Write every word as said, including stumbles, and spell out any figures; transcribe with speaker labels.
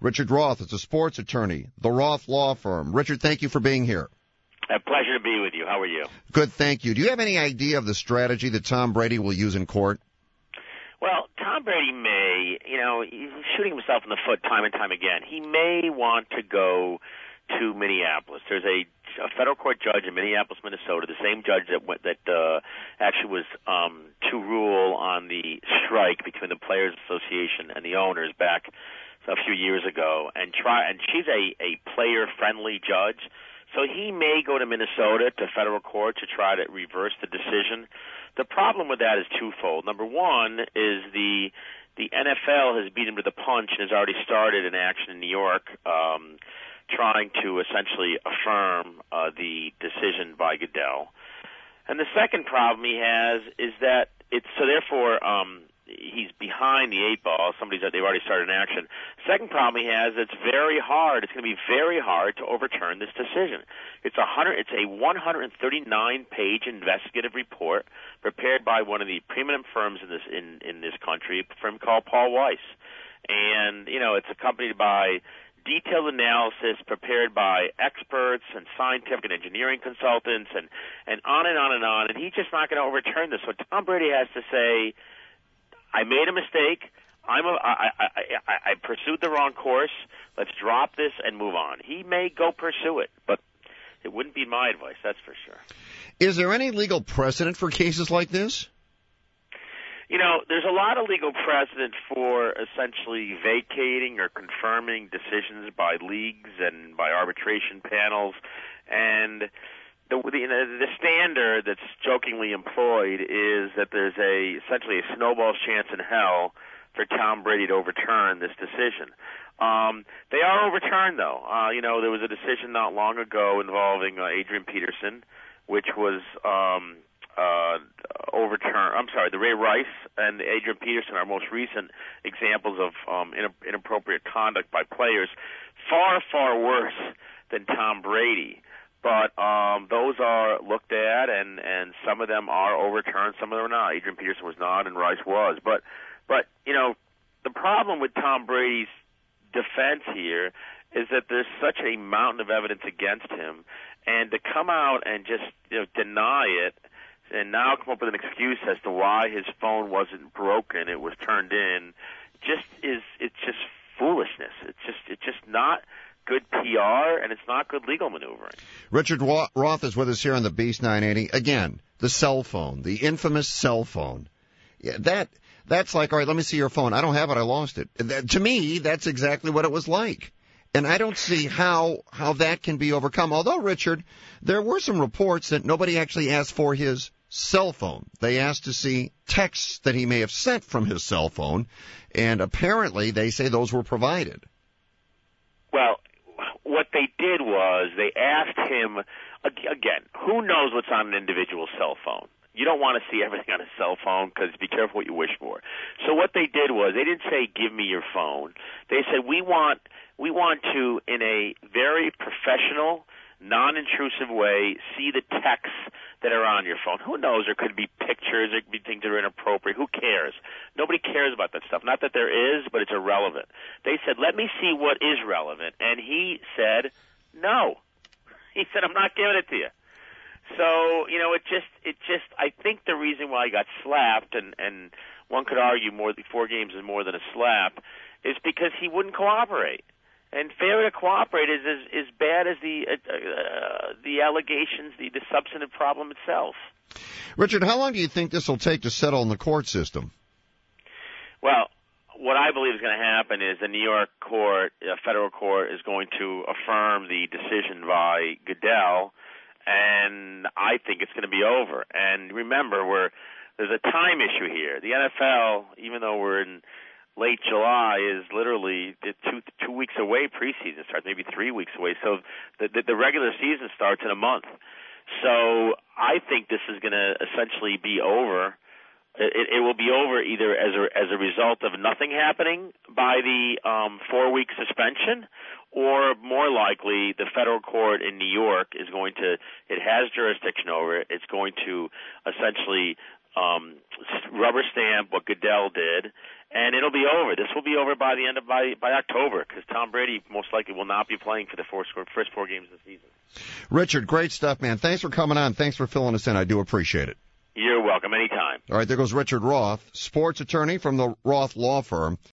Speaker 1: Richard Roth is a sports attorney, the Roth Law Firm. Richard, thank you for being here.
Speaker 2: A pleasure to be with you. How are you?
Speaker 1: Good, thank you. Do you have any idea of the strategy that Tom Brady will use in court?
Speaker 2: Well, Tom Brady may, you know, he's shooting himself in the foot time and time again. He may want to go to Minneapolis. There's a, a federal court judge in Minneapolis, Minnesota, the same judge that went, that uh, actually was um, to rule on the strike between the Players Association and the owners back a few years ago, and try. And she's a, a player-friendly judge. So he may go to Minnesota to federal court to try to reverse the decision. The problem with that is twofold. Number one is the the N F L has beat him to the punch and has already started an action in New York um, trying to essentially affirm uh, the decision by Goodell. And the second problem he has is that it's so therefore um, he's behind the eight ball. Somebody's they've already started an action. Second problem he has, it's very hard. It's going to be very hard to overturn this decision. It's a hundred. It's a one hundred thirty-nine page investigative report prepared by one of the preeminent firms in this in in this country, a firm called Paul Weiss, and you know it's accompanied by detailed analysis prepared by experts and scientific and engineering consultants, and and on and on and on. And he's just not going to overturn this. So Tom Brady has to say, I made a mistake. I'm a, I, I, I, I pursued the wrong course. Let's drop this and move on. He may go pursue it, but it wouldn't be my advice, that's for sure.
Speaker 1: Is there any legal precedent for cases like this?
Speaker 2: You know, there's a lot of legal precedent for essentially vacating or confirming decisions by leagues and by arbitration panels, and The, the, the standard that's jokingly employed is that there's a essentially a snowball's chance in hell for Tom Brady to overturn this decision. Um, they are overturned, though. Uh, you know, there was a decision not long ago involving uh, Adrian Peterson, which was um, uh, overturned. I'm sorry, the Ray Rice and Adrian Peterson are most recent examples of um, inappropriate conduct by players, far, far worse than Tom Brady. But um, those are looked at, and, and some of them are overturned, some of them are not. Adrian Peterson was not, and Rice was. But, but you know, the problem with Tom Brady's defense here is that there's such a mountain of evidence against him, and to come out and just you know, deny it and now come up with an excuse as to why his phone wasn't broken, it was turned in, just is it's just foolishness. It's just it's just not good P R, and it's not good legal maneuvering.
Speaker 1: Richard Roth is with us here on the Beast nine eighty. Again, the cell phone, the infamous cell phone. Yeah, that that's like, all right, let me see your phone. I don't have it. I lost it. That, to me, that's exactly what it was like. And I don't see how how that can be overcome. Although, Richard, there were some reports that nobody actually asked for his cell phone. They asked to see texts that he may have sent from his cell phone, and apparently they say those were provided.
Speaker 2: Well, what they did was they asked him, again, who knows what's on an individual's cell phone? You don't want to see everything on a cell phone because be careful what you wish for. So what they did was they didn't say, give me your phone. They said, we want we want to, in a very professional, non-intrusive way, see the texts that are on your phone. Who knows? There could be pictures. There could be things that are inappropriate. Who cares? Nobody cares about that stuff. Not that there is, but it's irrelevant. They said, let me see what is relevant. And he said, no. He said, I'm not giving it to you. So, you know, it just, it just, I think the reason why he got slapped, and, and one could argue more, four games is more than a slap, is because he wouldn't cooperate. And failure to cooperate is as, as bad as the uh, uh, the allegations, the, the substantive problem itself.
Speaker 1: Richard, how long do you think this will take to settle in the court system?
Speaker 2: Well, what I believe is going to happen is the New York court, uh, federal court, is going to affirm the decision by Goodell, and I think it's going to be over. And remember, we're there's a time issue here. The N F L, even though we're in late July, is literally two two weeks away. Preseason starts, maybe three weeks away. So the, the the regular season starts in a month. So I think this is going to essentially be over. It, it will be over either as a as a result of nothing happening by the um, four week suspension, or more likely the federal court in New York is going to, it has jurisdiction over it. It's going to essentially um, rubber stamp what Goodell did, and it'll be over. This will be over by the end of by by October, because Tom Brady most likely will not be playing for the four, first four games of the season.
Speaker 1: Richard, great stuff, man. Thanks for coming on. Thanks for filling us in. I do appreciate it.
Speaker 2: You're welcome. Anytime.
Speaker 1: All right, there goes Richard Roth, sports attorney from the Roth Law Firm.